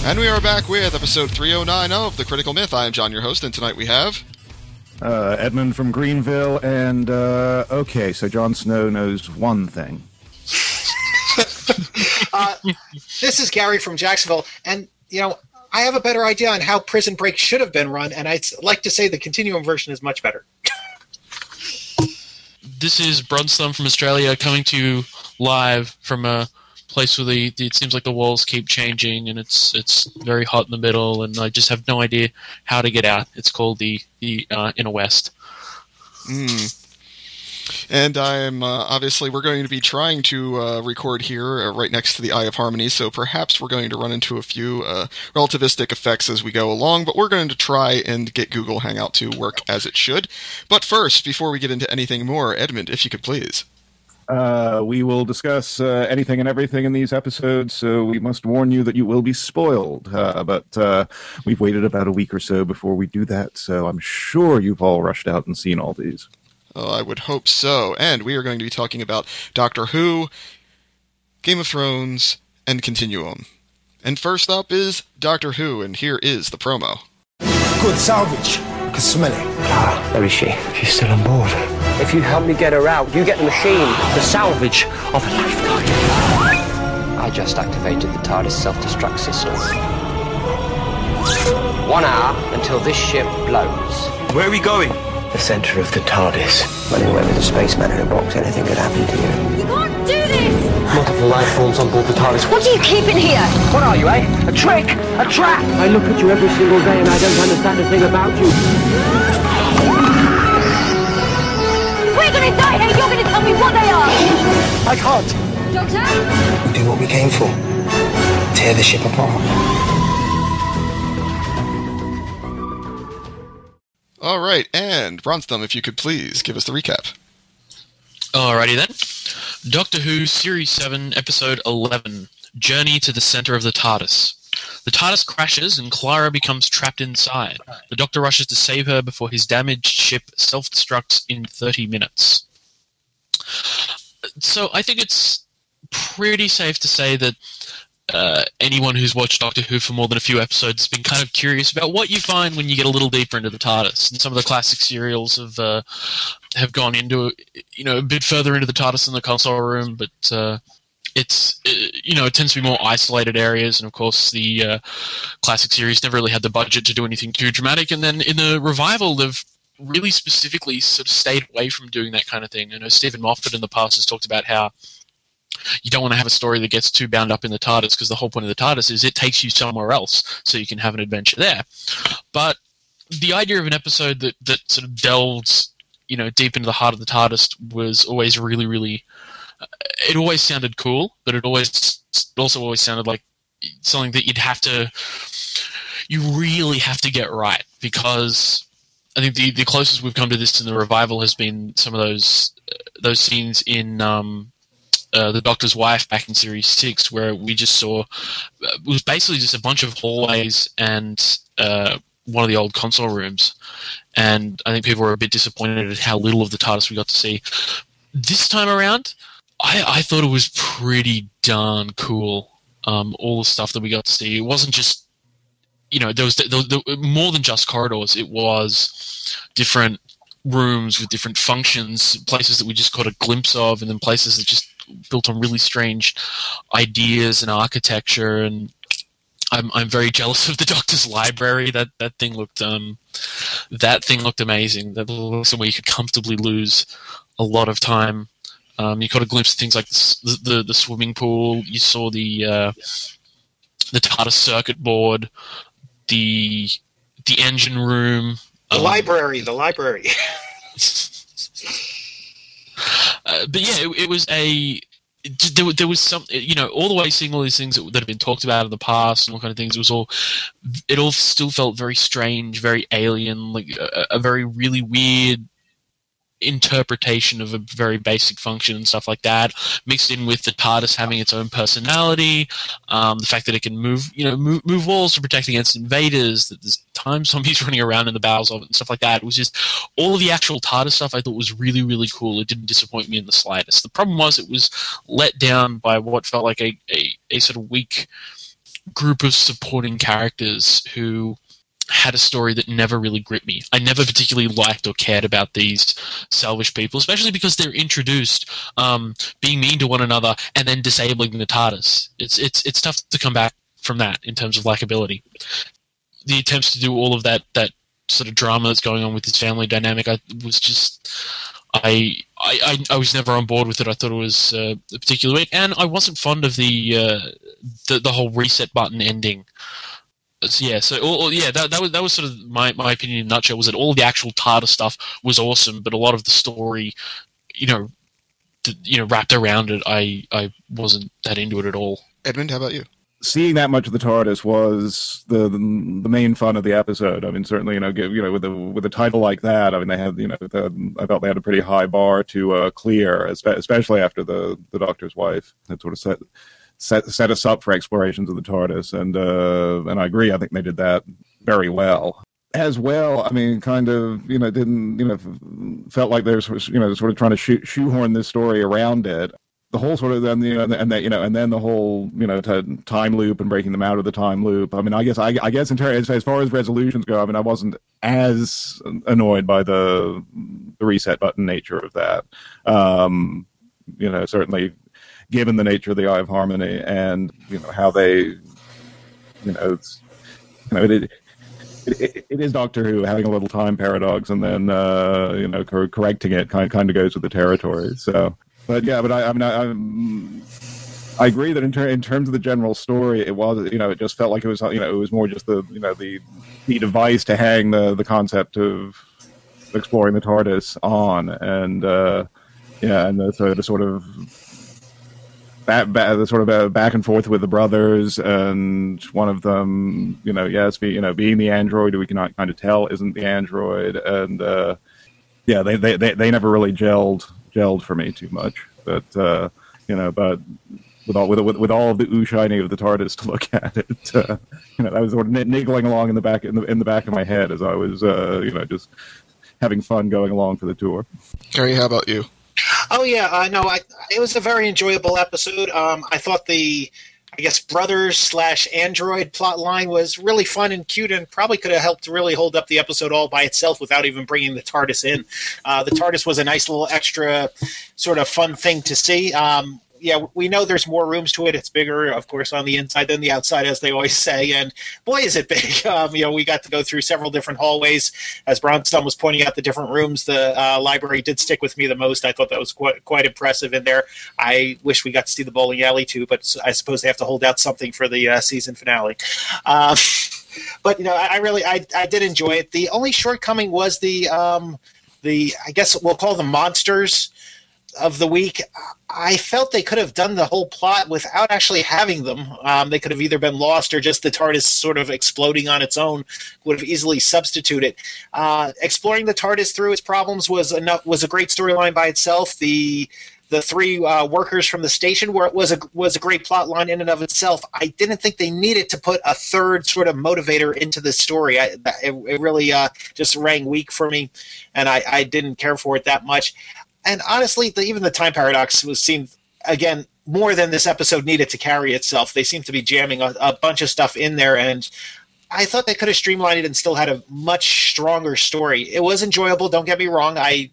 And we are back with episode 309 of The Critical Myth. I am John, your host, and tonight we have... Edmund from Greenville, and, okay, so Jon Snow knows one thing. This is Gary from Jacksonville, and, I have a better idea on how Prison Break should have been run, and I'd like to say the continuum version is much better. This is Brunsthumb from Australia, coming to you live from a place where it seems like the walls keep changing, and it's very hot in the middle, and I just have no idea how to get out. It's called the Inner West. And I'm obviously we're going to be trying to record here right next to the Eye of Harmony, so perhaps we're going to run into a few relativistic effects as we go along, but we're going to try and get Google Hangout to work as it should. But first, before we get into anything more, Edmund, if you could please. We will discuss anything and everything in these episodes, so we must warn you that you will be spoiled. But we've waited about a week or so before we do that, so I'm sure you've all rushed out and seen all these. Oh, I would hope so. And we are going to be talking about Doctor Who, Game of Thrones, and Continuum. And first up is Doctor Who, and here is the promo. Good salvage. I can smell it. Ah, where is she? She's still on board. If you help me get her out, you get the machine, the salvage of a lifetime. I just activated the TARDIS self-destruct system. 1 hour until this ship blows. Where are we going? The center of the TARDIS. Running away with a spaceman in a box, anything could happen to you. You can't do this! Multiple life forms on board the TARDIS. What do you keep in here? What are you, eh? A trick? A trap? I look at you every single day and I don't understand a thing about you. We're gonna die here! You're gonna tell me what they are! I can't. Doctor? We'll do what we came for. Tear the ship apart. All right, and Brunsthumb, if you could please give us the recap. Alrighty then. Doctor Who, Series 7, Episode 11, Journey to the Center of the TARDIS. The TARDIS crashes and Clara becomes trapped inside. The Doctor rushes to save her before his damaged ship self-destructs in 30 minutes. So I think it's pretty safe to say that anyone who's watched Doctor Who for more than a few episodes has been kind of curious about what you find when you get a little deeper into the TARDIS. And some of the classic serials have gone into a bit further into the TARDIS in the console room, but it tends to be more isolated areas. And of course, the classic series never really had the budget to do anything too dramatic. And then in the revival, they've really specifically sort of stayed away from doing that kind of thing. I know Stephen Moffat in the past has talked about how you don't want to have a story that gets too bound up in the TARDIS, because the whole point of the TARDIS is it takes you somewhere else so you can have an adventure there. But the idea of an episode that sort of delves, deep into the heart of the TARDIS was always really, really... it always sounded cool, but it also always sounded like something that you really have to get right, because I think the closest we've come to this in the revival has been some of those scenes in The Doctor's Wife back in Series 6, where we just saw it was basically just a bunch of hallways and one of the old console rooms, and I think people were a bit disappointed at how little of the TARDIS we got to see. This time around, I thought it was pretty darn cool. All the stuff that we got to see, it wasn't just there was more than just corridors. It was different rooms with different functions, places that we just got a glimpse of, and then places that just built on really strange ideas and architecture. And I'm very jealous of the Doctor's library. That thing looked amazing. That was somewhere you could comfortably lose a lot of time. You got a glimpse of things like the swimming pool. You saw the TARDIS circuit board, the engine room, The library. But yeah, it was there was some, all the way seeing all these things that have been talked about in the past and all kind of things. It all still felt very strange, very alien, like a very really weird interpretation of a very basic function and stuff like that, mixed in with the TARDIS having its own personality, the fact that it can move walls to protect against invaders, that there's time zombies running around in the bowels of it and stuff like that. It was just all of the actual TARDIS stuff I thought was really, really cool. It didn't disappoint me in the slightest. The problem was it was let down by what felt like a sort of weak group of supporting characters who had a story that never really gripped me. I never particularly liked or cared about these Salvage people, especially because they're introduced being mean to one another and then disabling the TARDIS. It's tough to come back from that in terms of likability. The attempts to do all of that sort of drama that's going on with his family dynamic, I was never on board with it. I thought it was particularly weak, and I wasn't fond of the whole reset button ending. So that was sort of my opinion in a nutshell. Was that all the actual TARDIS stuff was awesome, but a lot of the story, wrapped around it, I wasn't that into it at all. Edmund, how about you? Seeing that much of the TARDIS was the main fun of the episode. I mean, certainly, with a title like that, I mean, they had, I felt they had a pretty high bar to clear, especially after the Doctor's wife had sort of set us up for explorations of the TARDIS, and I agree. I think they did that very well. As well, I mean, kind of, felt like they were, sort of trying to shoehorn this story around it. The whole sort of and then the whole time loop and breaking them out of the time loop. I mean, I guess as far as resolutions go, I mean, I wasn't as annoyed by the reset button nature of that. Certainly, given the nature of the Eye of Harmony and how they, it is Doctor Who having a little time paradox and then correcting it kind of goes with the territory. So. But yeah, I agree that in terms of the general story, it was it just felt like it was more just the device to hang the concept of exploring the TARDIS on, and the sort of back and forth with the brothers, and one of them being the android who we cannot kind of tell isn't the android, and they never really gelled for me too much, but but with all of the ooh shiny of the TARDIS to look at it, I was sort of niggling along in the back of my head as I was just having fun going along for the tour. Gary, how about you? Oh yeah, it was a very enjoyable episode. I thought the brothers/android plot line was really fun and cute, and probably could have helped really hold up the episode all by itself without even bringing the TARDIS in. The TARDIS was a nice little extra sort of fun thing to see. We know there's more rooms to it. It's bigger, of course, on the inside than the outside, as they always say. And boy, is it big. We got to go through several different hallways. As Bronson was pointing out the different rooms, the library did stick with me the most. I thought that was quite impressive in there. I wish we got to see the bowling alley too, but I suppose they have to hold out something for the season finale. But I did enjoy it. The only shortcoming was the I guess we'll call them monsters of the week. I felt they could have done the whole plot without actually having them. They could have either been lost or just the TARDIS sort of exploding on its own would have easily substituted. Exploring the TARDIS through its problems was a great storyline by itself. The three workers from the station was a great plot line in and of itself. I didn't think they needed to put a third sort of motivator into the story. It really just rang weak for me, and I didn't care for it that much. And honestly, even the time paradox seemed, again, more than this episode needed to carry itself. They seem to be jamming a bunch of stuff in there, and I thought they could have streamlined it and still had a much stronger story. It was enjoyable, don't get me wrong. I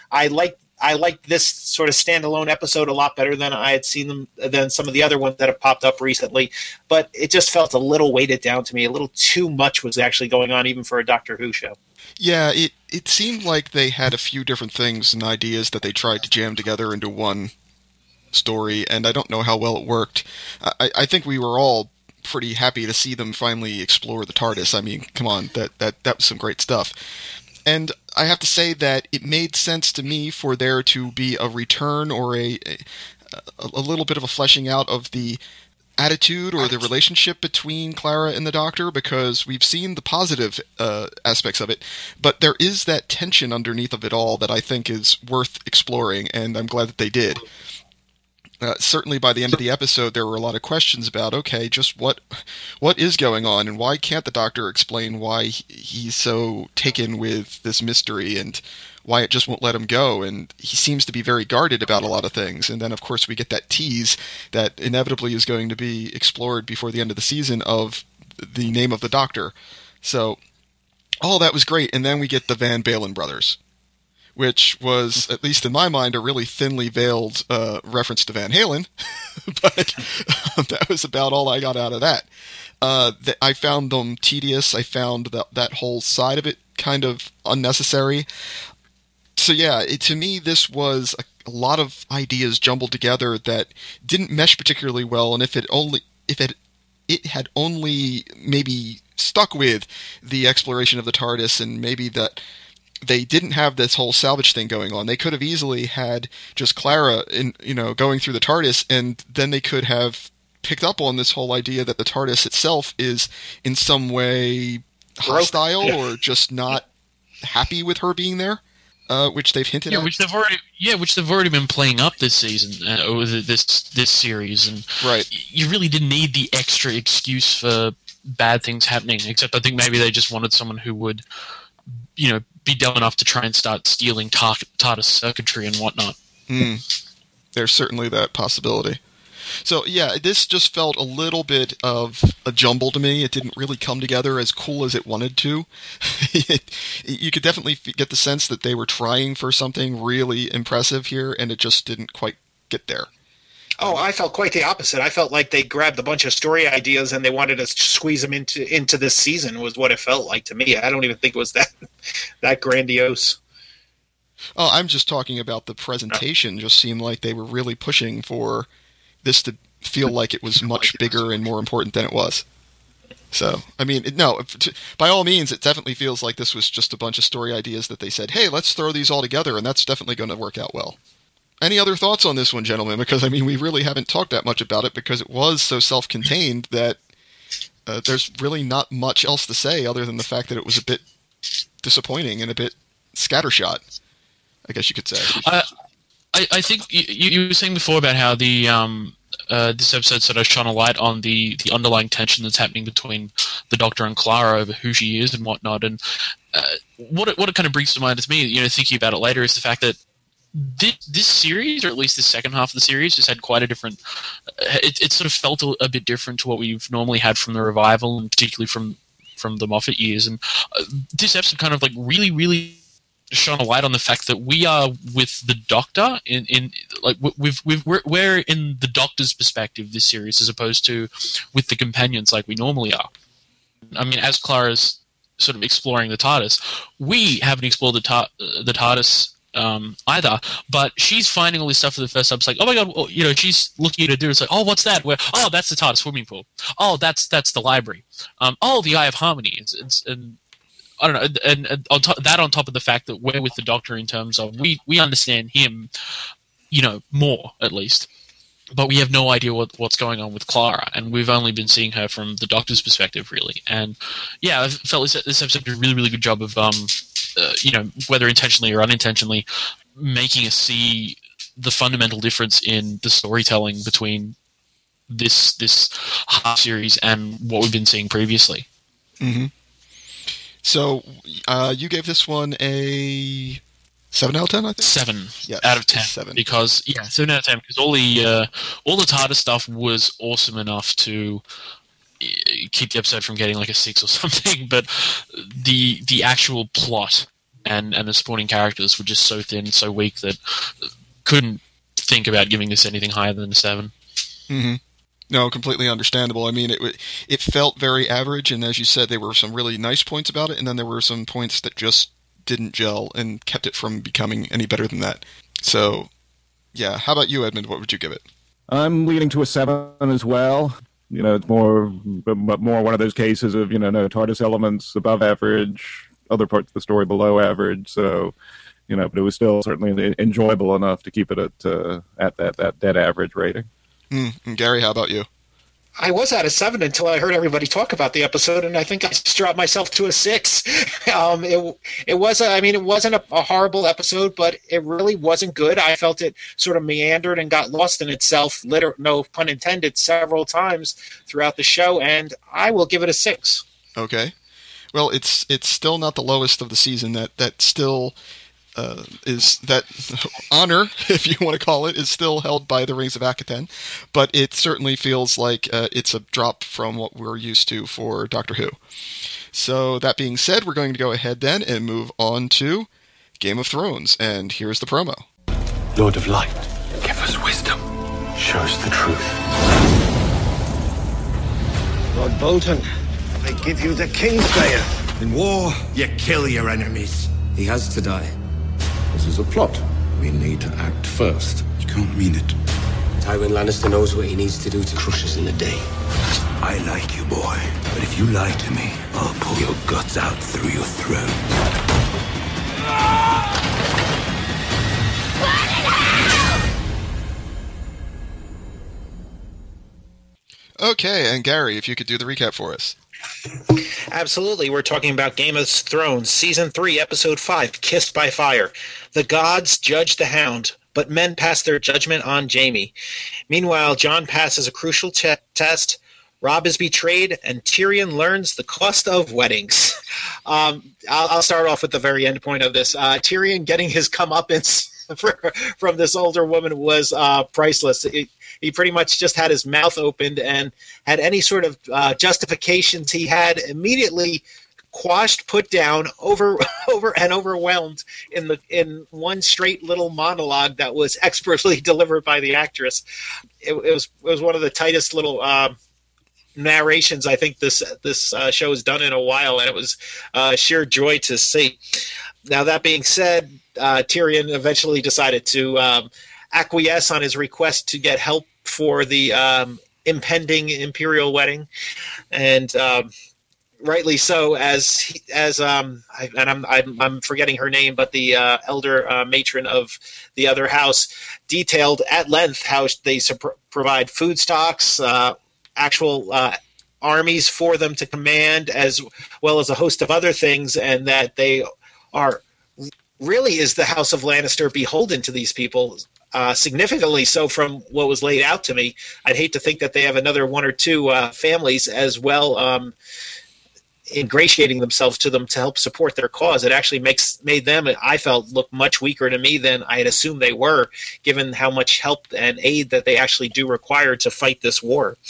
liked this sort of standalone episode a lot better than I had seen than some of the other ones that have popped up recently, but it just felt a little weighted down to me. A little too much was actually going on, even for a Doctor Who show. Yeah, it seemed like they had a few different things and ideas that they tried to jam together into one story, and I don't know how well it worked. I think we were all pretty happy to see them finally explore the TARDIS. I mean, come on, that was some great stuff. And I have to say that it made sense to me for there to be a return or a little bit of a fleshing out of the attitude or the relationship between Clara and the Doctor, because we've seen the positive aspects of it, but there is that tension underneath of it all that I think is worth exploring, and I'm glad that they did. certainly by the end of the episode, there were a lot of questions about, okay, just what is going on, and why can't the Doctor explain why he's so taken with this mystery, and why it just won't let him go, and he seems to be very guarded about a lot of things. And then, of course, we get that tease that inevitably is going to be explored before the end of the season of the name of the Doctor. So all that was great, and then we get the Van Balen brothers, which was, at least in my mind, a really thinly veiled reference to Van Halen, but that was about all I got out of that. I found them tedious. I found that whole side of it kind of unnecessary. So yeah, to me, this was a lot of ideas jumbled together that didn't mesh particularly well, and if it had only maybe stuck with the exploration of the TARDIS, and maybe that they didn't have this whole salvage thing going on. They could have easily had just Clara going through the TARDIS, and then they could have picked up on this whole idea that the TARDIS itself is in some way hostile or just not happy with her being there, which they've hinted at. Which they've already been playing up this season, or this series, and right. You really didn't need the extra excuse for bad things happening. Except I think maybe they just wanted someone who would, be dumb enough to try and start stealing TARDIS circuitry and whatnot. There's certainly that possibility. So, yeah, this just felt a little bit of a jumble to me. It didn't really come together as cool as it wanted to. You could definitely get the sense that they were trying for something really impressive here, and it just didn't quite get there. Oh, I felt quite the opposite. I felt like they grabbed a bunch of story ideas and they wanted to squeeze them into this season, was what it felt like to me. I don't even think it was that grandiose. Oh, I'm just talking about the presentation. Just seemed like they were really pushing for this to feel like it was much bigger and more important than it was. So, I mean, by all means, it definitely feels like this was just a bunch of story ideas that they said, hey, let's throw these all together, and that's definitely going to work out well. Any other thoughts on this one, gentlemen? Because, I mean, we really haven't talked that much about it because it was so self-contained that there's really not much else to say other than the fact that it was a bit disappointing and a bit scattershot, I guess you could say. I think you were saying before about how this episode sort of shone a light on the underlying tension that's happening between the Doctor and Clara over who she is and whatnot. And what it kind of brings to mind to me, thinking about it later, is the fact that this series, or at least the second half of the series, just had quite a different. It sort of felt a bit different to what we've normally had from the revival, and particularly from the Moffat years. And this episode kind of like really, really shone a light on the fact that we are with the Doctor we're in the Doctor's perspective this series, as opposed to with the companions like we normally are. I mean, as Clara's sort of exploring the TARDIS, we haven't explored the TARDIS either, but she's finding all this stuff for the first time. It's like, oh my god, she's looking at a dude. It's like, oh, what's that? Oh, that's the TARDIS swimming pool. Oh, that's the library. Oh, the Eye of Harmony. And I don't know, and on top of the fact that we're with the Doctor in terms of we understand him, more at least, but we have no idea what's going on with Clara, and we've only been seeing her from the Doctor's perspective, really. And yeah, I felt this episode did a really, really good job of whether intentionally or unintentionally, making us see the fundamental difference in the storytelling between this half series and what we've been seeing previously. Mm-hmm. So, you gave this one a 7 out of 10, I think? 7 yes, out of 10. 7. 7 out of 10, because all the TARDIS stuff was awesome enough to keep the episode from getting like a 6 or something, but the actual plot and the supporting characters were just so thin, so weak, that couldn't think about giving this anything higher than a 7. Mm-hmm. No, completely understandable. I mean, it felt very average, and as you said, there were some really nice points about it, and then there were some points that just didn't gel and kept it from becoming any better than that. So, yeah. How about you, Edmund? What would you give it? I'm leaning to a 7 as well. It's more one of those cases of, no TARDIS elements above average, other parts of the story below average. So, but it was still certainly enjoyable enough to keep it at that dead average rating. And Gary, how about you? I was at a 7 until I heard everybody talk about the episode, and I think I just dropped myself to a 6. It wasn't a horrible episode, but it really wasn't good. I felt it sort of meandered and got lost in itself, no pun intended, several times throughout the show, and I will give it a 6. Okay. Well, it's still not the lowest of the season. That still is that honor, if you want to call it, is still held by the Rings of Akaten, but it certainly feels like it's a drop from what we're used to for Doctor Who. So that being said, we're going to go ahead then and move on to Game of Thrones, and here's the promo. Lord of Light, give us wisdom. Show us the truth. Lord Bolton, I give you the Kingslayer. In war, you kill your enemies. He has to die. This is a plot. We need to act first. You can't mean it. Tywin Lannister knows what he needs to do to crush us in a day. I like you, boy. But if you lie to me, I'll pull your guts out through your throat. Okay, and Gary, if you could do the recap for us. Absolutely. We're talking about Game of Thrones, Season 3, Episode 5, Kissed by Fire. The gods judge the Hound, but men pass their judgment on Jaime. Meanwhile, Jon passes a crucial test, Robb is betrayed, and Tyrion learns the cost of weddings. I'll start off with the very end point of this. Tyrion getting his comeuppance from this older woman was priceless. He pretty much just had his mouth opened and had any sort of justifications he had immediately quashed, put down, over and overwhelmed in one straight little monologue that was expertly delivered by the actress. It was one of the tightest little narrations I think this show has done in a while, and it was sheer joy to see. Now, that being said, Tyrion eventually decided to acquiesce on his request to get help for the impending imperial wedding, and rightly so. I'm forgetting her name, but the elder matron of the other house detailed at length how they provide food stocks, actual armies for them to command, as well as a host of other things, and that they are really, is the House of Lannister beholden to these people, significantly so from what was laid out to me. I'd hate to think that they have another one or two families as well ingratiating themselves to them to help support their cause. It actually made them, I felt, look much weaker to me than I had assumed they were, given how much help and aid that they actually do require to fight this war.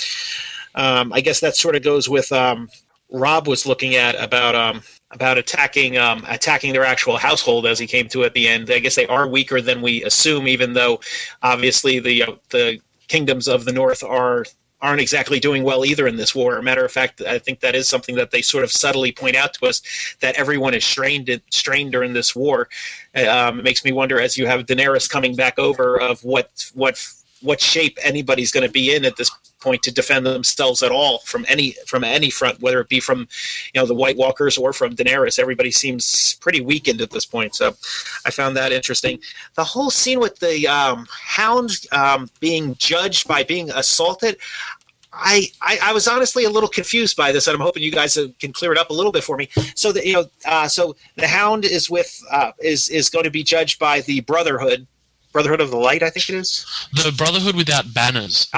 I guess that sort of goes with Robb was looking at about attacking their actual household as he came to at the end. I guess they are weaker than we assume, even though obviously the kingdoms of the north aren't exactly doing well either in this war. Matter of fact, I think that is something that they sort of subtly point out to us, that everyone is strained during this war. It makes me wonder, as you have Daenerys coming back over, of what shape anybody's going to be in at this point to defend themselves at all from any front, whether it be from the White Walkers or from Daenerys. Everybody seems pretty weakened at this point, so I found that interesting. The whole scene with the Hound being judged by being assaulted, I was honestly a little confused by this, and I'm hoping you guys can clear it up a little bit for me. So that so the Hound is is going to be judged by the Brotherhood of the Light, I think it is. The Brotherhood without banners,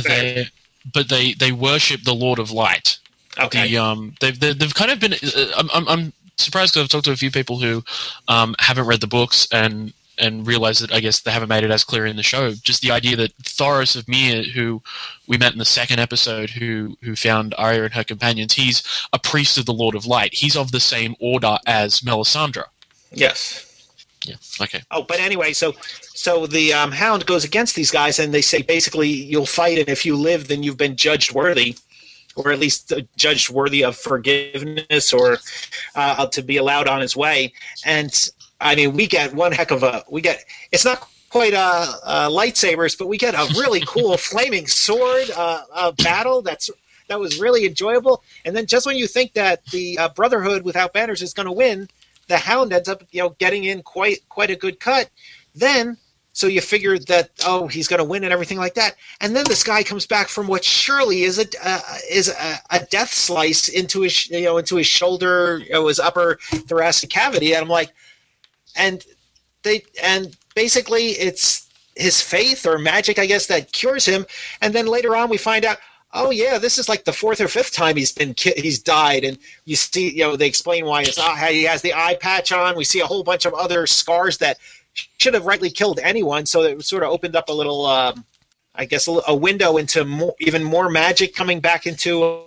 but they worship the Lord of Light. Okay. They've kind of been. I'm surprised because I've talked to a few people who haven't read the books and realize that I guess they haven't made it as clear in the show. Just the idea that Thoros of Myr, who we met in the second episode, who found Arya and her companions, he's a priest of the Lord of Light. He's of the same order as Melisandre. Yes. Yeah. Okay. Oh, but anyway, so the Hound goes against these guys, and they say basically you'll fight, and if you live, then you've been judged worthy, or at least judged worthy of forgiveness, or to be allowed on his way. And I mean, we get one heck of it's not quite lightsabers, but we get a really cool flaming sword battle that was really enjoyable. And then just when you think that the Brotherhood without banners is going to win, the Hound ends up, getting in quite a good cut. Then So you figured that, oh, he's going to win and everything like that. And then this guy comes back from what surely is a death slice into his shoulder, his upper thoracic cavity. And I'm like, and basically it's his faith or magic, I guess, that cures him. And then later on we find out, oh yeah, this is like the fourth or fifth time he's died, and you see, they explain why he has the eye patch on. We see a whole bunch of other scars that should have rightly killed anyone. So it sort of opened up a little, I guess, a window into even more magic coming back into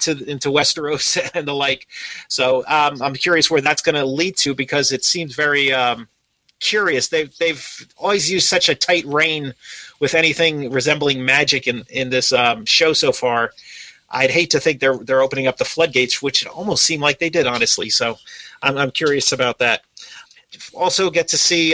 Westeros and the like. So I'm curious where that's going to lead to, because it seems very curious. They've always used such a tight rein with anything resembling magic in this show so far. I'd hate to think they're opening up the floodgates, which it almost seemed like they did, honestly. So I'm curious about that. Also get to see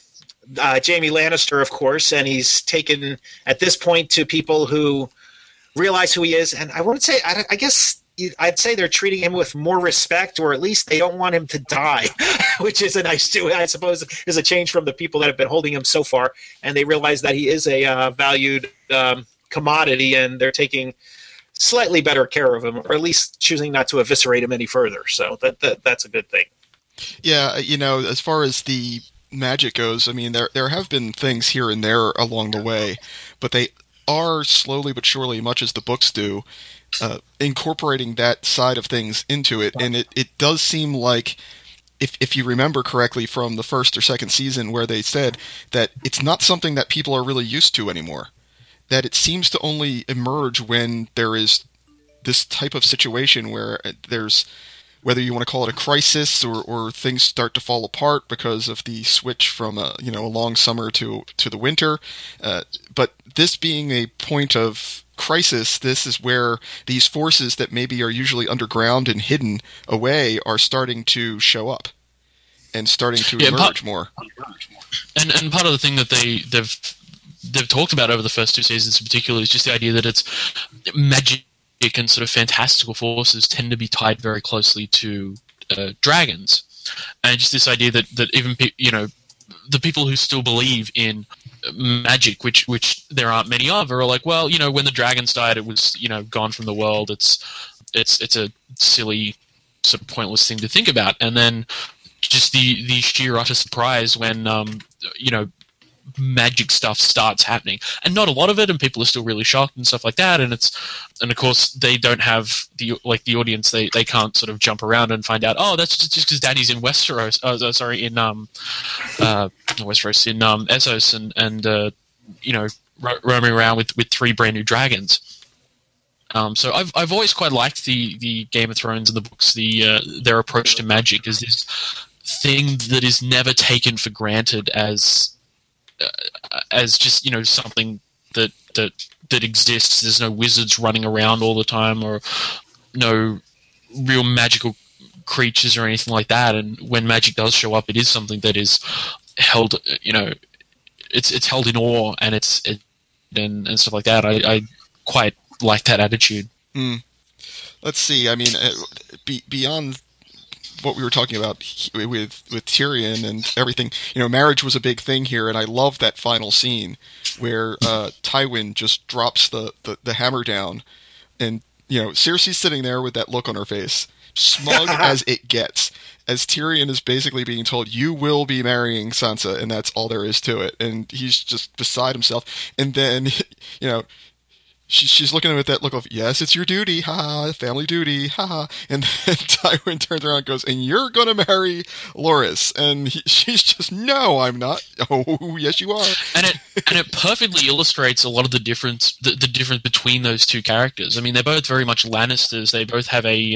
Jaime Lannister, of course, and he's taken at this point to people who realize who he is. And I wouldn't say, I guess I'd say they're treating him with more respect, or at least they don't want him to die, which is a nice, I suppose, is a change from the people that have been holding him so far. And they realize that he is a valued commodity, and they're taking slightly better care of him, or at least choosing not to eviscerate him any further. So that's a good thing. Yeah, as far as the magic goes, I mean, there have been things here and there along the way, but they are slowly but surely, much as the books do, incorporating that side of things into it. And it does seem like, if you remember correctly from the first or second season, where they said that it's not something that people are really used to anymore, that it seems to only emerge when there is this type of situation where there's, whether you want to call it a crisis or things start to fall apart because of the switch from a long summer to the winter. But this being a point of crisis, this is where these forces that maybe are usually underground and hidden away are starting to show up and starting to emerge more. And part of the thing that they've talked about over the first two seasons in particular is just the idea that it's magic and sort of fantastical forces tend to be tied very closely to dragons, and just this idea that even the people who still believe in magic, which there aren't many of, are like, well, when the dragons died, it was gone from the world. It's a silly, sort of pointless thing to think about, and then just the sheer utter surprise when magic stuff starts happening, and not a lot of it, and people are still really shocked and stuff like that. And of course they don't have the audience. They can't sort of jump around and find out, oh, that's just because Daddy's in Westeros. Westeros, in Essos, and roaming around with three brand new dragons. So I've always quite liked the Game of Thrones and the books, their approach to magic is this thing that is never taken for granted as just something that exists. There's no wizards running around all the time, or no real magical creatures or anything like that. And when magic does show up, it is something that is held, it's held in awe, and and stuff like that. I quite like that attitude. Let's see. I mean, beyond what we were talking about with Tyrion and everything, marriage was a big thing here, and I love that final scene where Tywin just drops the hammer down, and Cersei's sitting there with that look on her face, smug as it gets, as Tyrion is basically being told, you will be marrying Sansa, and that's all there is to it, and he's just beside himself. And then She's looking at him with that look of, yes, it's your duty, haha, family duty, haha. And then Tywin turns around and goes, and you're going to marry Loras. And she's just, no, I'm not. Oh, yes, you are. And it perfectly illustrates a lot of the difference between those two characters. I mean, they're both very much Lannisters. They both have a,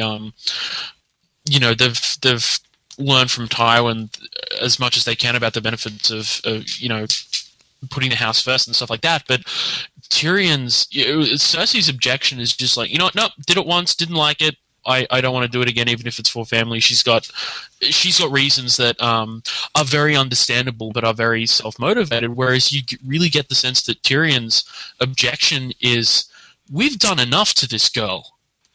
they've learned from Tywin as much as they can about the benefits of putting the house first and stuff like that. But Tyrion's, Cersei's objection is just like, nope, did it once, didn't like it. I don't want to do it again, even if it's for family. She's got reasons that are very understandable, but are very self-motivated. Whereas you really get the sense that Tyrion's objection is, we've done enough to this girl,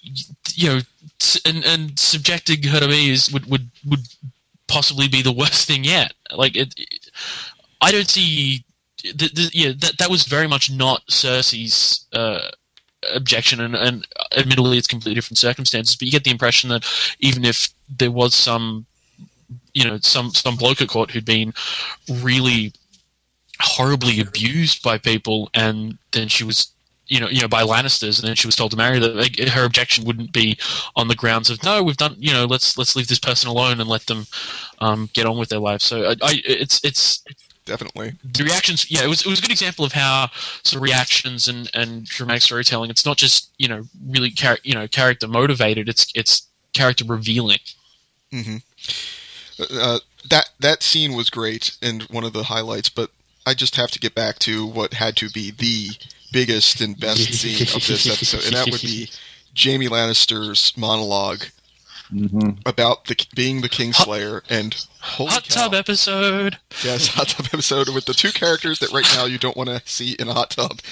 and subjecting her to me would possibly be the worst thing yet. Like I don't see that was very much not Cersei's objection, and admittedly it's completely different circumstances, but you get the impression that even if there was some bloke at court who'd been really horribly abused by people, and then she was by Lannisters, and then she was told to marry them, her objection wouldn't be on the grounds of, no, we've done, let's leave this person alone and let them get on with their lives. So it's definitely the reactions. Yeah, it was a good example of how sort of reactions and dramatic storytelling. It's not just really character motivated. It's character revealing. Mm-hmm. That scene was great and one of the highlights. But I just have to get back to what had to be the biggest and best scene of this episode, and that would be Jaime Lannister's monologue about being the Kingslayer and hot tub episode. Yes, hot tub episode with the two characters that right now you don't want to see in a hot tub.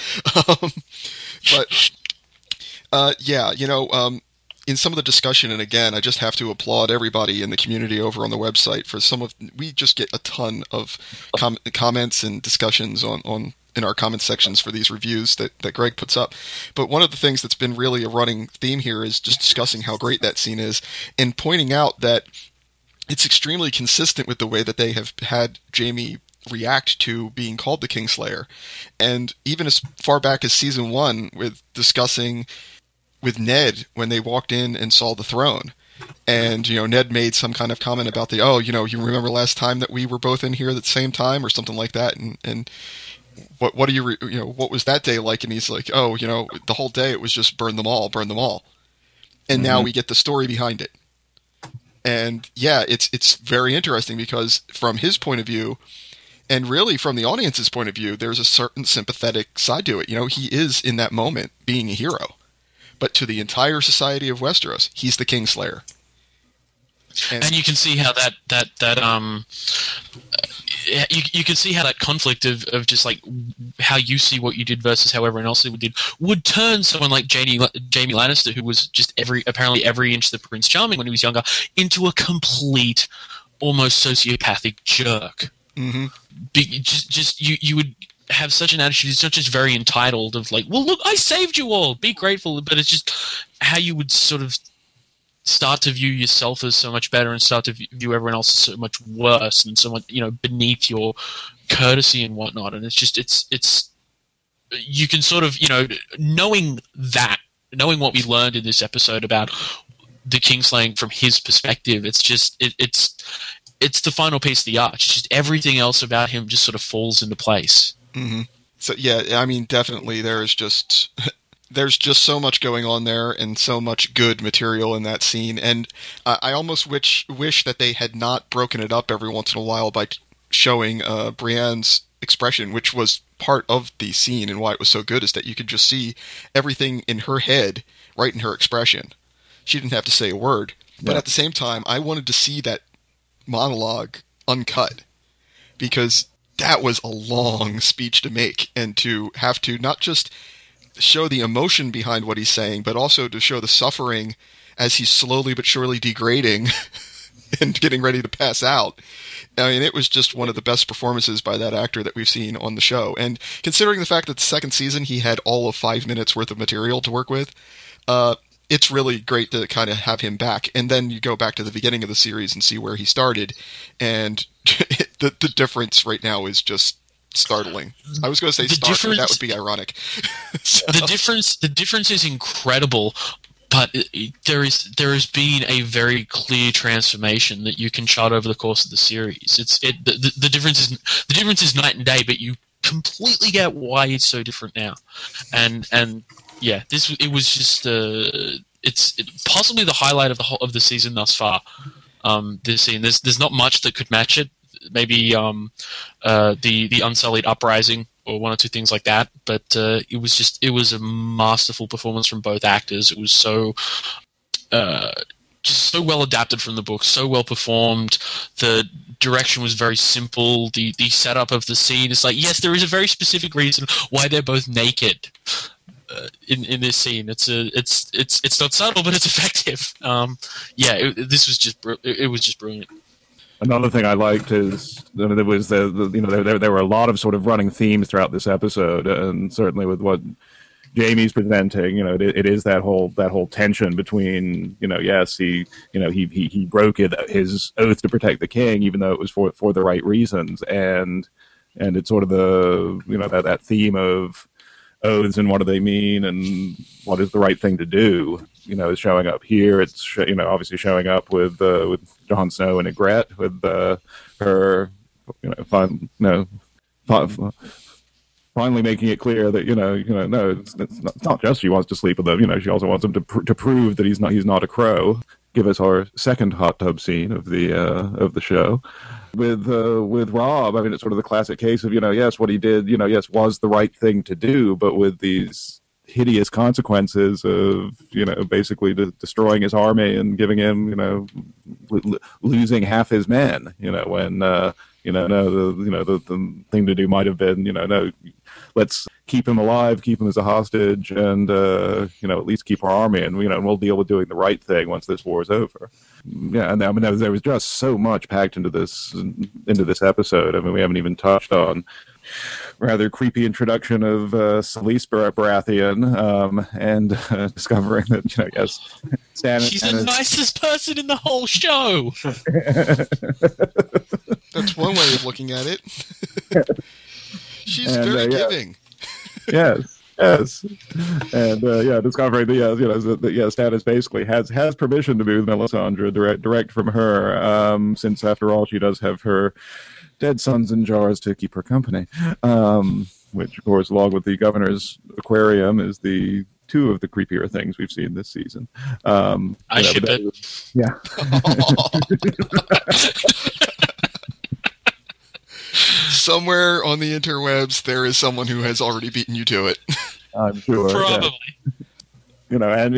In some of the discussion, and again, I just have to applaud everybody in the community over on the website for we just get a ton of comments and discussions on in our comment sections for these reviews that Greg puts up. But one of the things that's been really a running theme here is just discussing how great that scene is and pointing out that it's extremely consistent with the way that they have had Jaime react to being called the Kingslayer. And even as far back as season 1 with discussing with Ned when they walked in and saw the throne. And, Ned made some kind of comment about you remember last time that we were both in here at the same time or something like that. And what do what was that day like? And he's like, the whole day it was just burn them all. And now we get the story behind it. And yeah, it's very interesting because from his point of view, and really from the audience's point of view, there's a certain sympathetic side to it. He is in that moment being a hero. But to the entire society of Westeros, he's the Kingslayer. And you can see how you can see how that conflict of just like how you see what you did versus how everyone else did would turn someone like Jaime Lannister, who was just apparently every inch the Prince Charming when he was younger, into a complete, almost sociopathic jerk. Mm-hmm. You would have such an attitude. It's not just very entitled of like, well, look, I saved you all, be grateful, but it's just how you would sort of start to view yourself as so much better and start to view everyone else as so much worse and so much, beneath your courtesy and whatnot. And it's you can sort of, knowing what we learned in this episode about the Kingslaying from his perspective, it's the final piece of the arch. It's just everything else about him just sort of falls into place. Mm-hmm. So yeah, I mean, definitely there's just so much going on there and so much good material in that scene. And I almost wish that they had not broken it up every once in a while by showing Brienne's expression, which was part of the scene and why it was so good, is that you could just see everything in her head right in her expression. She didn't have to say a word. But at the same time, I wanted to see that monologue uncut because that was a long speech to make, and to have to not just show the emotion behind what he's saying, but also to show the suffering as he's slowly but surely degrading and getting ready to pass out. I mean, it was just one of the best performances by that actor that we've seen on the show. And considering the fact that the second season he had all of 5 minutes worth of material to work with, it's really great to kind of have him back. And then you go back to the beginning of the series and see where he started, and the difference right now is just startling. I was going to say stark, but that would be ironic. So. The difference is incredible, but there has been a very clear transformation that you can chart over the course of the series. The difference is night and day, but you completely get why it's so different now. And yeah, it was just it's possibly the highlight of the season thus far. This scene, there's not much that could match it. Maybe the Unsullied Uprising or one or two things like that. But it was a masterful performance from both actors. It was so just so well adapted from the book, so well performed. The direction was very simple. The setup of the scene is like, yes, there is a very specific reason why they're both naked. In this scene, it's not subtle, but it's effective. This was just it was just brilliant. Another thing I liked is there was there were a lot of sort of running themes throughout this episode, and certainly with what Jamie's presenting, it is that whole tension between, yes, he broke his oath to protect the king, even though it was for the right reasons, and it's sort of the that theme of oaths and what do they mean and what is the right thing to do, is showing up here. It's obviously showing up with Jon Snow and Ygritte, with her finally making it clear that no, it's not just she wants to sleep with him. She also wants him to prove that he's not a crow. Give us our second hot tub scene of the show. With Robb, I mean, it's sort of the classic case of yes, what he did yes was the right thing to do, but with these hideous consequences of basically destroying his army and giving him losing half his men. When the thing to do might have been no, let's keep him alive, keep him as a hostage, and at least keep our army, and we'll deal with doing the right thing once this war is over. Yeah, and I mean there was just so much packed into this episode. I mean, we haven't even touched on rather creepy introduction of Selyse Baratheon, and discovering that yes, she's the nicest person in the whole show. That's one way of looking at it. She's very giving. Yes, and discovering that Stannis basically has permission to move Melisandre direct from her, since after all she does have her dead sons in jars to keep her company, which of course, along with the governor's aquarium, is the two of the creepier things we've seen this season. I ship it. Yeah. Somewhere on the interwebs, there is someone who has already beaten you to it. I'm sure. Probably. Yeah. I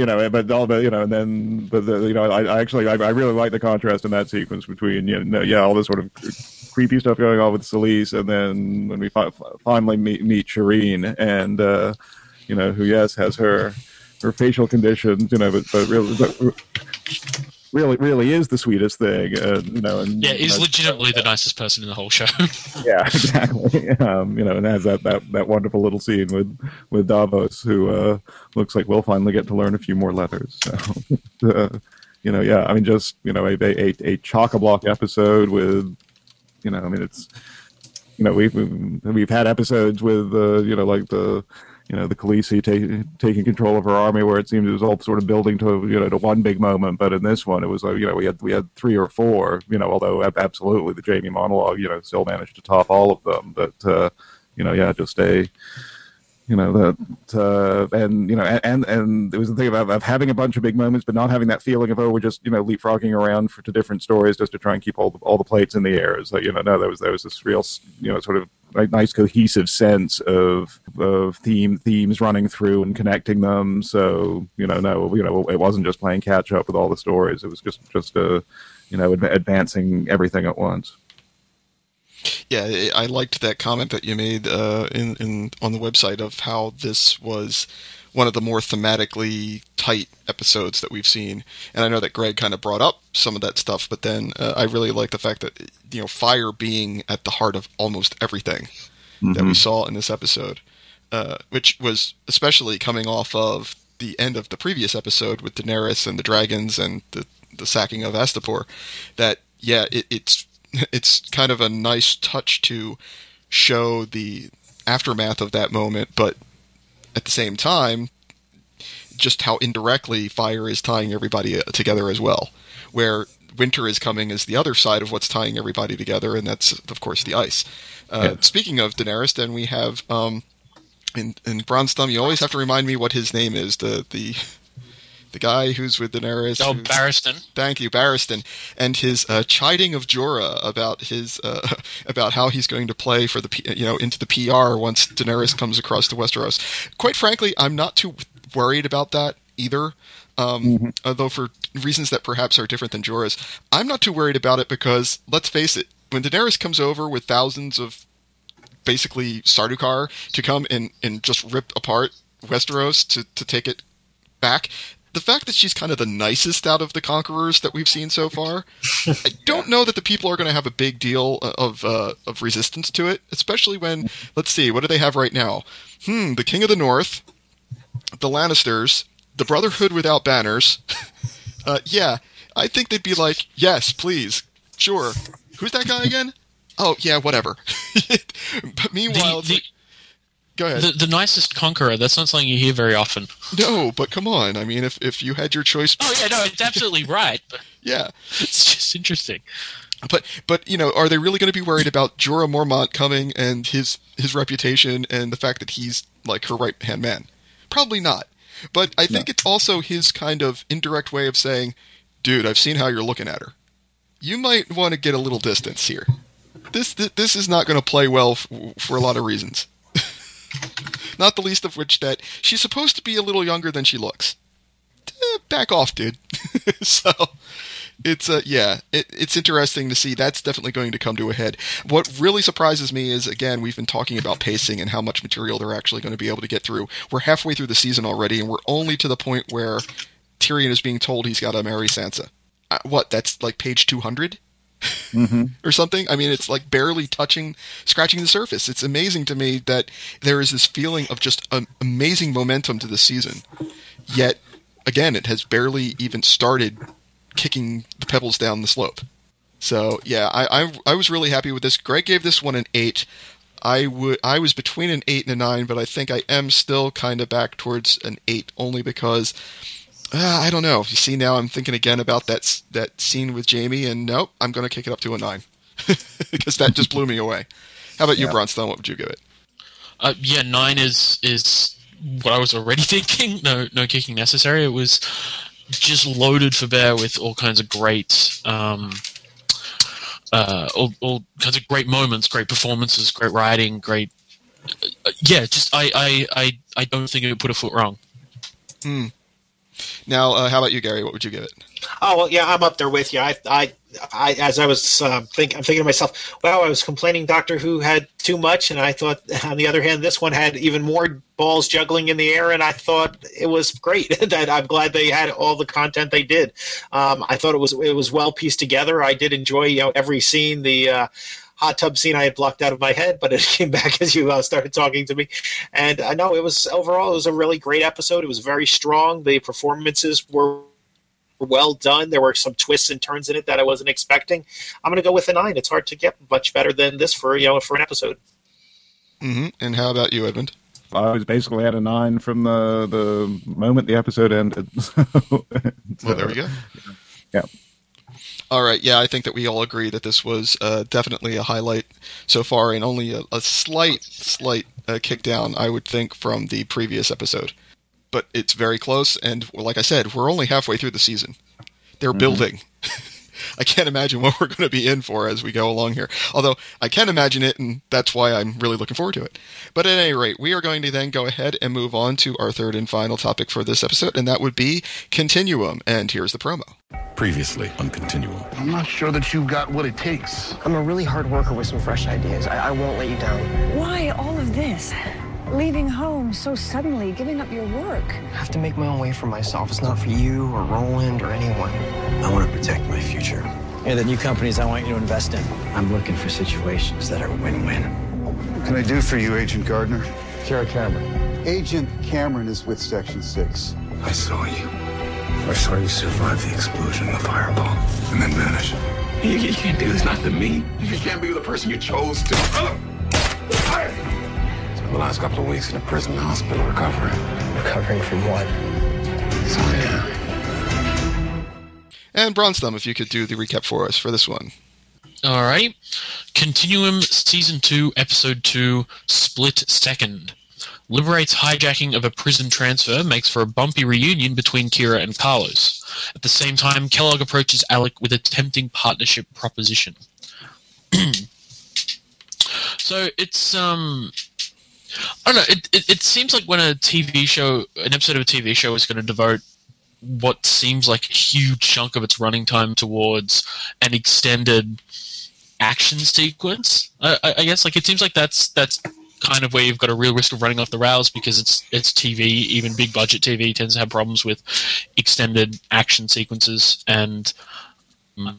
really like the contrast in that sequence between all this sort of creepy stuff going on with Selyse, and then when we finally meet Shireen, and who has her facial conditions, but really is the sweetest thing, is legitimately the nicest person in the whole show. Yeah, exactly. And has that wonderful little scene with Davos, who looks like we'll finally get to learn a few more letters. So, I mean, just a chock-a-block episode with, I mean, it's we've had episodes with like the Khaleesi taking control of her army, where it seemed it was all sort of building to to one big moment. But in this one, it was like we had three or four. Although absolutely the Jaime monologue still managed to top all of them. But just a and it was the thing of having a bunch of big moments, but not having that feeling of we're just leapfrogging around to different stories just to try and keep all the plates in the air. It's like there was this real sort of nice cohesive sense of themes running through and connecting them. So it wasn't just playing catch up with all the stories. It was just advancing everything at once. Yeah, I liked that comment that you made in on the website of how this was one of the more thematically tight episodes that we've seen. And I know that Greg kind of brought up some of that stuff, but then I really like the fact that fire being at the heart of almost everything that we saw in this episode, which was especially coming off of the end of the previous episode with Daenerys and the dragons and the sacking of Astapor. That it's kind of a nice touch to show the aftermath of that moment, but at the same time, just how indirectly fire is tying everybody together as well. Where winter is coming is the other side of what's tying everybody together, and that's, of course, the ice. Speaking of Daenerys, then we have, in Bronze Thumb, you always have to remind me what his name is, the guy who's with Daenerys. Oh, Barristan. Thank you, Barristan, and his chiding of Jorah about his about how he's going to play for the into the PR once Daenerys comes across to Westeros. Quite frankly, I'm not too worried about that either. Although for reasons that perhaps are different than Jorah's, I'm not too worried about it because let's face it, when Daenerys comes over with thousands of basically Sardaukar to come and just rip apart Westeros to take it back, the fact that she's kind of the nicest out of the conquerors that we've seen so far, I don't know that the people are going to have a big deal of resistance to it, especially when, let's see, what do they have right now? The King of the North, the Lannisters, the Brotherhood without banners. Yeah, I think they'd be like, yes, please, sure. Who's that guy again? Oh, yeah, whatever. But meanwhile, go ahead. The nicest conqueror, that's not something you hear very often. No, but come on. I mean, if you had your choice... Oh, yeah, no, it's absolutely right. But yeah. It's just interesting. But you know, are they really going to be worried about Jorah Mormont coming and his reputation and the fact that he's like her right-hand man? Probably not. But I think it's also his kind of indirect way of saying, dude, I've seen how you're looking at her. You might want to get a little distance here. This is not going to play well for a lot of reasons. Not the least of which that she's supposed to be a little younger than she looks. Back off, dude. So it's it's interesting to see. That's definitely going to come to a head. What really surprises me is, again, we've been talking about pacing and how much material they're actually going to be able to get through. We're halfway through the season already, and we're only to the point where Tyrion is being told he's got to marry Sansa. That's like page 200? Or something. I mean, it's like barely scratching the surface. It's amazing to me that there is this feeling of just amazing momentum to the season. Yet, again, it has barely even started kicking the pebbles down the slope. So, yeah, I was really happy with this. Greg gave this one an 8. I was between an 8 and a 9, but I think I am still kind of back towards an 8, only because... I don't know. You see, now I'm thinking again about that scene with Jaime, and nope, I'm going to kick it up to a 9. Because that just blew me away. How about you, Bronstone? What would you give it? 9 is what I was already thinking. No kicking necessary. It was just loaded for bear with all kinds of great... all kinds of great moments, great performances, great writing, great... I don't think it would put a foot wrong. Now, how about you, Gary? What would you give it? Oh, well, yeah, I'm up there with you. I as I was I'm thinking to myself, wow, I was complaining Doctor Who had too much, and I thought, on the other hand, this one had even more balls juggling in the air, and I thought it was great. That I'm glad they had all the content they did. I thought it was well pieced together. I did enjoy every scene. The hot tub scene I had blocked out of my head, but it came back as you started talking to me. And I know it was a really great episode. It was very strong. The performances were well done. There were some twists and turns in it that I wasn't expecting. I'm going to go with a 9. It's hard to get much better than this for an episode. And how about you, Edmund? I was basically at a 9 from the moment the episode ended. Well, there we go. Yeah. All right, yeah, I think that we all agree that this was definitely a highlight so far, and only a slight kick down, I would think, from the previous episode. But it's very close, and like I said, we're only halfway through the season. They're building. I can't imagine what we're going to be in for as we go along here. Although, I can imagine it, and that's why I'm really looking forward to it. But at any rate, we are going to then go ahead and move on to our third and final topic for this episode, and that would be Continuum. And here's the promo. Previously on Continuum. I'm not sure that you've got what it takes. I'm a really hard worker with some fresh ideas. I won't let you down. Why all of this? Leaving home so suddenly, giving up your work. I have to make my own way for myself. It's not for you or Roland or anyone. I want to protect my future. And the new companies I want you to invest in. I'm looking for situations that are win-win. What can I do for you, Agent Gardner? Kara Cameron. Agent Cameron is with Section 6. I saw you. I saw you survive the explosion of the fireball and then vanish. You can't do this, not to me. You can't be with the person you chose to. The last couple of weeks in a prison hospital recovering. Recovering from what? And Bronsthumb, if you could do the recap for us for this one. All right. Continuum Season 2, Episode 2, Split Second. Liberate's hijacking of a prison transfer makes for a bumpy reunion between Kira and Carlos. At the same time, Kellogg approaches Alec with a tempting partnership proposition. So it's I don't know. It seems like when an episode of a TV show is going to devote what seems like a huge chunk of its running time towards an extended action sequence, I guess, like, it seems like that's kind of where you've got a real risk of running off the rails because it's TV. Even big budget TV tends to have problems with extended action sequences, and I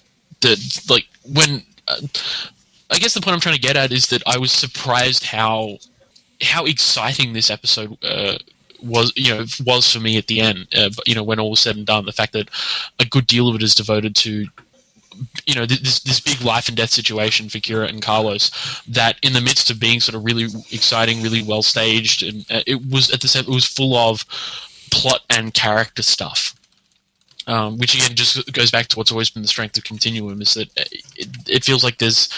guess the point I'm trying to get at is that I was surprised how exciting this episode was for me at the end. When all was said and done, the fact that a good deal of it is devoted to this big life and death situation for Kira and Carlos, that in the midst of being sort of really exciting, really well staged, and it was full of plot and character stuff. Which again just goes back to what's always been the strength of Continuum, is that it feels like there's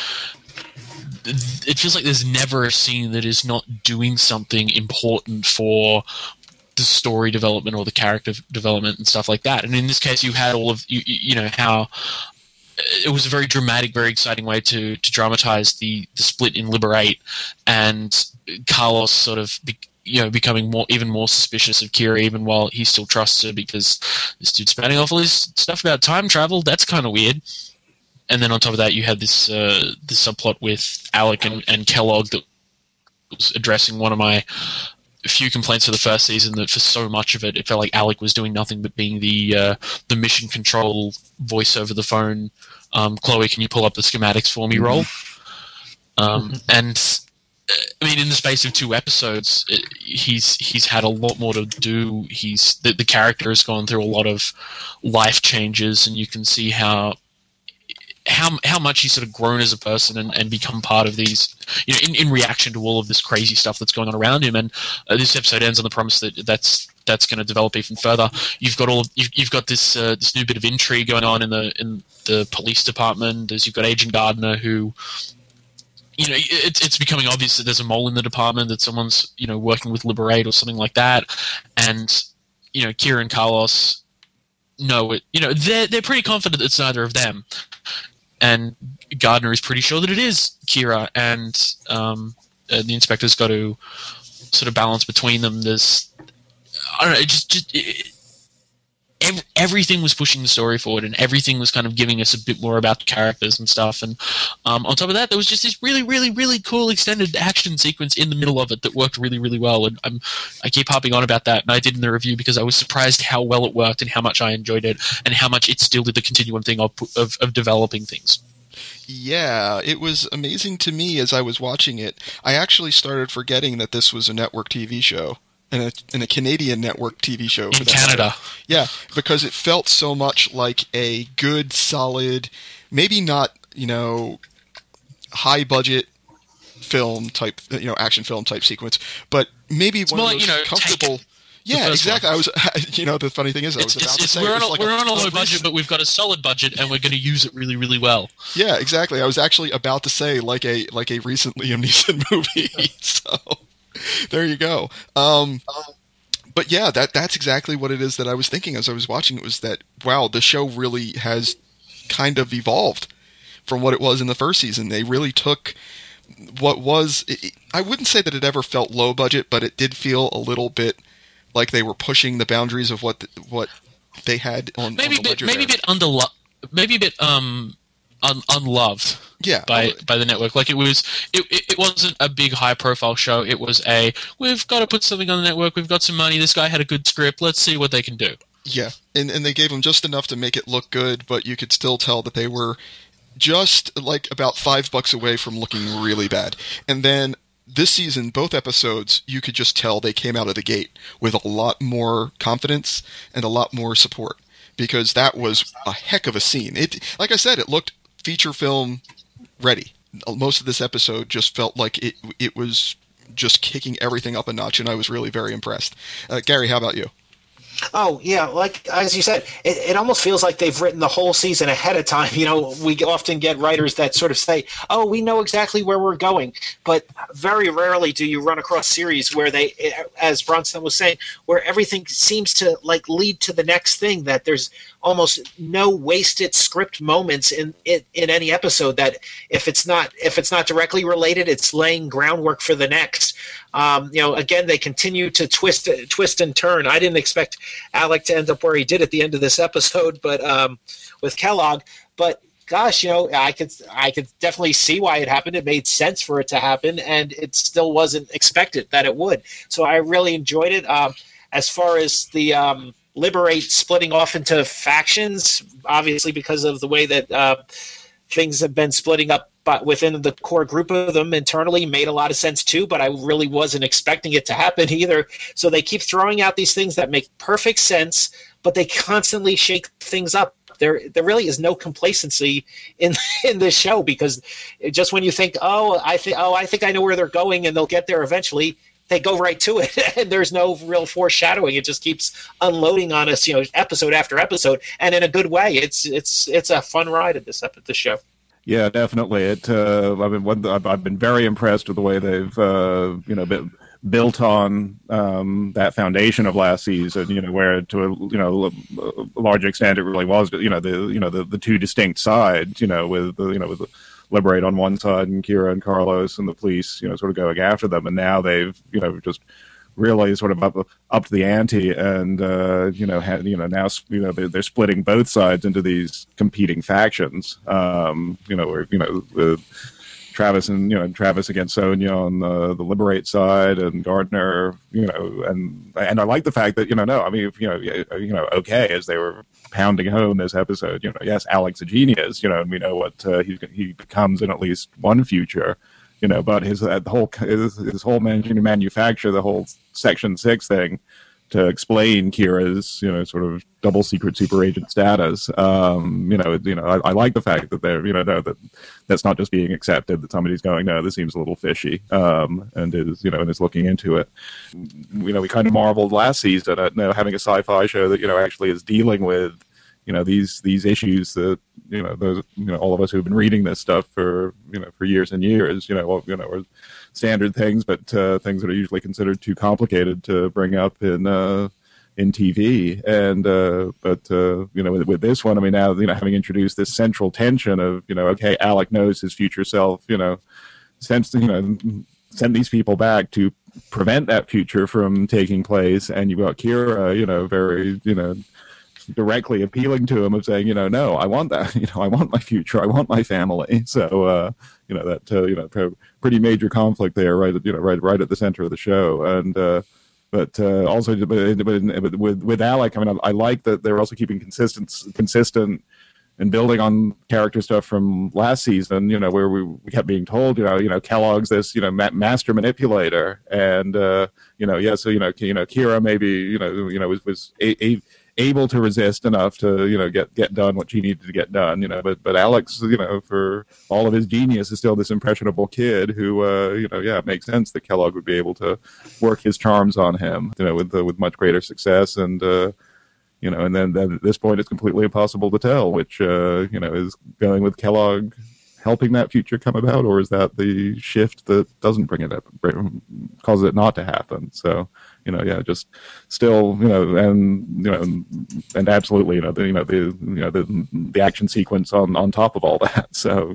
never a scene that is not doing something important for the story development or the character development and stuff like that. And in this case, you had all of how it was a very dramatic, very exciting way to dramatize the split in Liberate, and Carlos sort of becoming even more suspicious of Kira, even while he still trusts her, because this dude's spouting off all this stuff about time travel. That's kind of weird. And then on top of that, you had this subplot with Alec and Kellogg that was addressing one of my few complaints of the first season, that for so much of it, it felt like Alec was doing nothing but being the mission control voice over the phone. Chloe, can you pull up the schematics for me role? And I mean, in the space of 2 episodes, he's had a lot more to do. The character has gone through a lot of life changes, and you can see how much he's sort of grown as a person and become part of these, in reaction to all of this crazy stuff that's going on around him. And this episode ends on the promise that that's going to develop even further. You've got this new bit of intrigue going on in the police department, as you've got Agent Gardner, who, it's becoming obvious that there's a mole in the department, that someone's working with Liberate or something like that, and Kira and Carlos know it. They're pretty confident it's neither of them. And Gardner is pretty sure that it is Kira, and the inspector's got to sort of balance between them. There's, I don't know, everything was pushing the story forward, and everything was kind of giving us a bit more about the characters and stuff. And on top of that, there was just this really, really, really cool extended action sequence in the middle of it that worked really, really well. And I keep harping on about that, and I did in the review because I was surprised how well it worked and how much I enjoyed it, and how much it still did the continuum thing of developing things. Yeah, it was amazing to me as I was watching it. I actually started forgetting that this was a network TV show. And a Canadian network TV show. In Canada. Yeah, because it felt so much like a good, solid, maybe not, high budget film type, action film type sequence, but maybe it's one of those comfortable. Yeah, exactly. One. I was, the funny thing is, I was about to say we're on a low budget, but we've got a solid budget, and we're going to use it really, really well. Yeah, exactly. I was actually about to say like a recent Liam Neeson movie. So. There you go. But yeah, that's exactly what it is that I was thinking as I was watching it, was that, wow, the show really has kind of evolved from what it was in the first season. They really took what was, I wouldn't say that it ever felt low budget, but it did feel a little bit like they were pushing the boundaries of what they had on the ledger. Maybe a bit unloved. Yeah, by the network. Like it wasn't a big high profile show. It was we've got to put something on the network. We've got some money. This guy had a good script. Let's see what they can do. Yeah, and they gave him just enough to make it look good, but you could still tell that they were just like about $5 away from looking really bad. And then this season, both episodes, you could just tell they came out of the gate with a lot more confidence and a lot more support, because that was a heck of a scene. Like I said, it looked feature film ready. Most of this episode just felt like it was just kicking everything up a notch, and I was really very impressed. Gary, how about you? Oh, yeah, like as you said, it almost feels like they've written the whole season ahead of time. We often get writers that sort of say, oh, we know exactly where we're going. But very rarely do you run across series where they, as Bronson was saying, where everything seems to lead to the next thing, that there's almost no wasted script moments in any episode, that if it's not directly related, it's laying groundwork for the next. Again, they continue to twist and turn. I didn't expect Alec to end up where he did at the end of this episode, but with Kellogg. But gosh, I could definitely see why it happened. It made sense for it to happen, and it still wasn't expected that it would. So I really enjoyed it. As far as the Liberate splitting off into factions, obviously because of the way that things have been splitting up, but within the core group of them internally, made a lot of sense too, but I really wasn't expecting it to happen either. So they keep throwing out these things that make perfect sense, but they constantly shake things up. There really is no complacency in this show, because just when you think, I think I know where they're going and they'll get there eventually, they go right to it, and there's no real foreshadowing. It just keeps unloading on us, episode after episode, and in a good way. It's a fun ride at this show. Yeah, definitely. I've been very impressed with the way they've built on that foundation of last season. Where to a large extent it really was the two distinct sides. With Liberate on one side and Kira and Carlos and the police, sort of going after them, and now they've just really sort of up to the ante, and now they're splitting both sides into these competing factions. Where Travis against Sonya on the Liberate side, and Gardner, and I like the fact that as they were pounding home this episode, yes, Alec's a genius, and we know what he becomes in at least one future. But his whole manufacture, the whole Section 6 thing to explain Kira's, sort of double secret super agent status. I like the fact that they're, that's not just being accepted, that somebody's going, no, this seems a little fishy, and is looking into it. We kind of marveled last season at having a sci-fi show that, actually is dealing with, these issues that, all of us who've been reading this stuff for years and years, are standard things, but things that are usually considered too complicated to bring up in TV. And with this one, now having introduced this central tension of okay, Alec knows his future self, send these people back to prevent that future from taking place, and you've got Kira, very directly appealing to him of saying, no, I want that, I want my future, I want my family. So that pretty major conflict there, right at the center of the show. And but with Alec, I like that they're also keeping consistent and building on character stuff from last season, where we kept being told, Kellogg's this, master manipulator, and Kira maybe, was able to resist enough to, get done what she needed to get done, but Alex, for all of his genius, is still this impressionable kid who, it makes sense that Kellogg would be able to work his charms on him, with much greater success, and, and then at this point it's completely impossible to tell which, is going with Kellogg helping that future come about, or is that the shift that doesn't bring it up, causes it not to happen? So, just still, and absolutely, the action sequence on top of all that. So,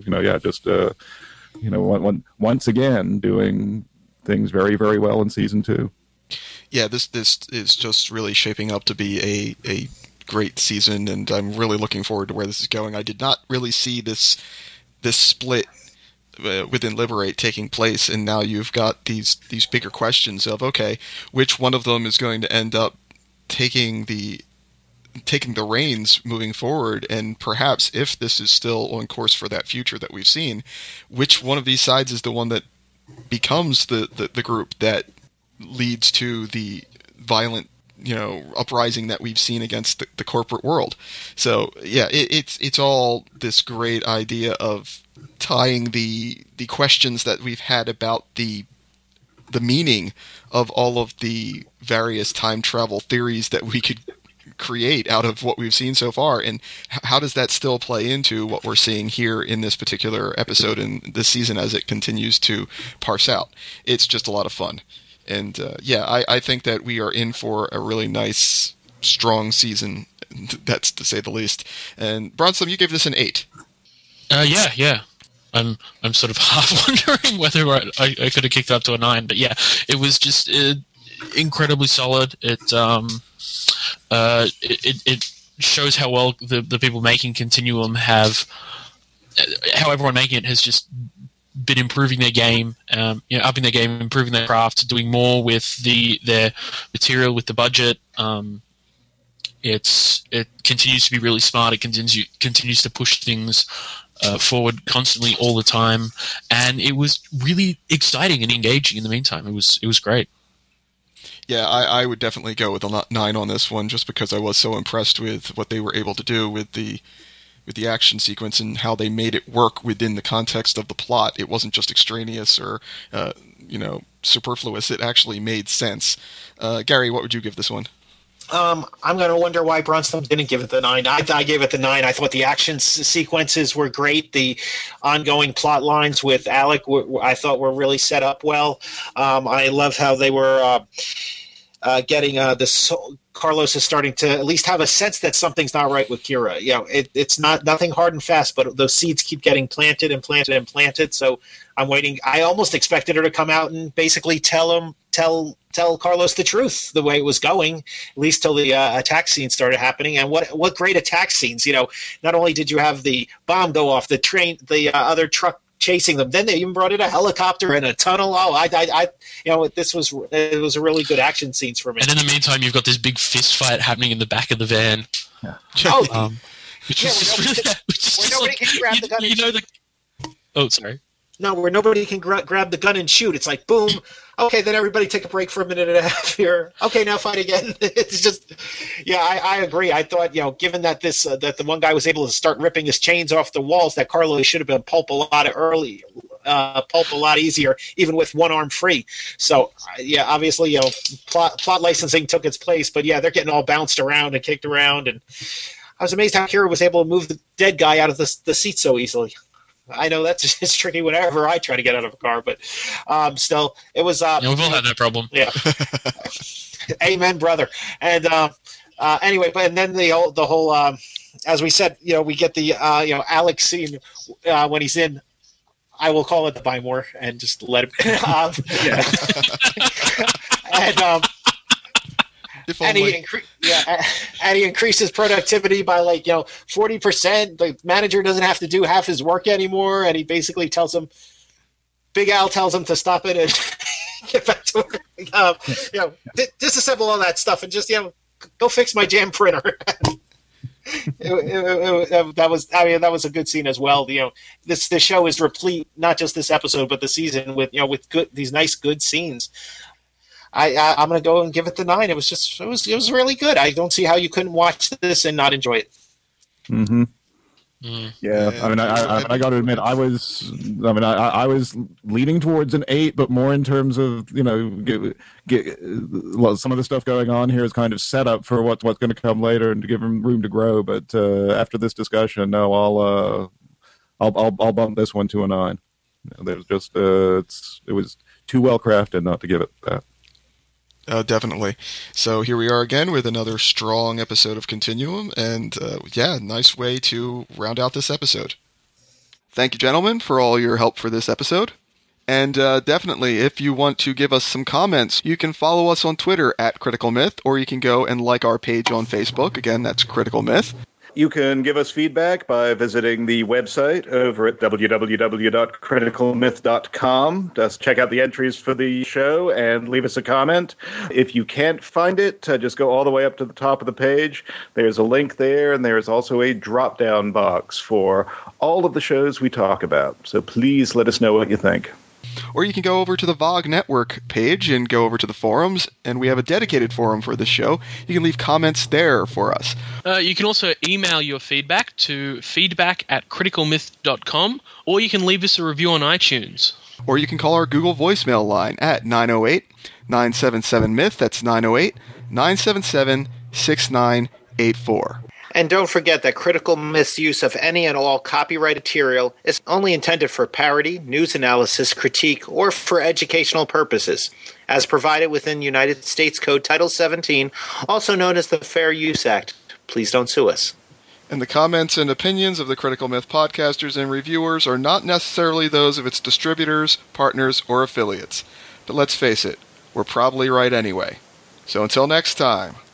once again doing things very, very well in season 2. Yeah, this is just really shaping up to be a great season, and I'm really looking forward to where this is going. I did not really see this split within Liberate taking place, and now you've got these bigger questions of, okay, which one of them is going to end up taking the reins moving forward, and perhaps if this is still on course for that future that we've seen, which one of these sides is the one that becomes the group that leads to the violent uprising that we've seen against the corporate world. So yeah, it's all this great idea of tying the questions that we've had about the meaning of all of the various time travel theories that we could create out of what we've seen so far, and how does that still play into what we're seeing here in this particular episode in this season as it continues to parse out. It's just a lot of fun. And I think that we are in for a really nice, strong season. That's to say the least. And Bronson, you gave this an 8. Yeah. I'm sort of half wondering whether I could have kicked it up to a 9, but yeah, it was just incredibly solid. It shows how well the people making Continuum have how everyone making it has just been improving their game, upping their game, improving their craft, doing more with their material, with the budget. It continues to be really smart. It continues to push things forward constantly all the time, and it was really exciting and engaging in the meantime. It was great. Yeah, I would definitely go with a 9 on this one, just because I was so impressed with what they were able to do with the action sequence and how they made it work within the context of the plot. It wasn't just extraneous or superfluous. It actually made sense. Gary, what would you give this one? I'm going to wonder why Bronson didn't give it the 9. I gave it the 9. I thought the action sequences were great. The ongoing plot lines with Alec, I thought were really set up well. I love how they were getting Carlos is starting to at least have a sense that something's not right with Kira. It's nothing hard and fast, but those seeds keep getting planted and planted and planted. So I'm waiting. I almost expected her to come out and basically tell Carlos the truth, the way it was going, at least till the attack scenes started happening. And what great attack scenes! Not only did you have the bomb go off, the train, the other truck chasing them, then they even brought in a helicopter and a tunnel. It was a really good action scenes for me. And in the meantime, you've got this big fist fight happening in the back of the van. Yeah. Nobody can grab the gun. Oh, sorry. No, where nobody can grab the gun and shoot. It's like, boom. Okay, then everybody take a break for a minute and a half here. Okay, now fight again. It's just, I agree. I thought, given that that the one guy was able to start ripping his chains off the walls, that Carlos should have been pulp a lot easier, even with one arm free. So, obviously, plot licensing took its place, but they're getting all bounced around and kicked around. And I was amazed how Kira was able to move the dead guy out of the seat so easily. I know it's tricky whenever I try to get out of a car, but still, it was. We've all had that problem. Yeah. Amen, brother. And anyway, and then the whole, as we said, we get the Alex scene when he's in. I will call it the Buy More and just let it. And he increases productivity by 40%. The manager doesn't have to do half his work anymore, and he basically tells him, Big Al tells him to stop it and get back to work. Disassemble all that stuff and just go fix my jam printer. That was a good scene as well. This show is replete, not just this episode, but the season with these nice good scenes. I'm going to go and give it the 9. It was really good. I don't see how you couldn't watch this and not enjoy it. Mm-hmm. Yeah, I got to admit, I was leaning towards an 8, but more in terms of some of the stuff going on here is kind of set up for what's going to come later and to give him room to grow. But after this discussion, no, I'll bump this one to a 9. There's just it was too well crafted not to give it that. Definitely. So here we are again with another strong episode of Continuum, and nice way to round out this episode. Thank you, gentlemen, for all your help for this episode. And definitely, if you want to give us some comments, you can follow us on Twitter at Critical Myth, or you can go and like our page on Facebook. Again, that's Critical Myth. You can give us feedback by visiting the website over at www.criticalmyth.com. Just check out the entries for the show and leave us a comment. If you can't find it, just go all the way up to the top of the page. There's a link there, and there's also a drop-down box for all of the shows we talk about. So please let us know what you think. Or you can go over to the VOG Network page and go over to the forums, and we have a dedicated forum for this show. You can leave comments there for us. You can also email your feedback to feedback@criticalmyth.com, or you can leave us a review on iTunes. Or you can call our Google voicemail line at 908-977-MYTH. That's 908-977-6984. And don't forget that Critical Myth's use of any and all copyrighted material is only intended for parody, news analysis, critique, or for educational purposes, as provided within United States Code Title 17, also known as the Fair Use Act. Please don't sue us. And the comments and opinions of the Critical Myth podcasters and reviewers are not necessarily those of its distributors, partners, or affiliates. But let's face it, we're probably right anyway. So until next time.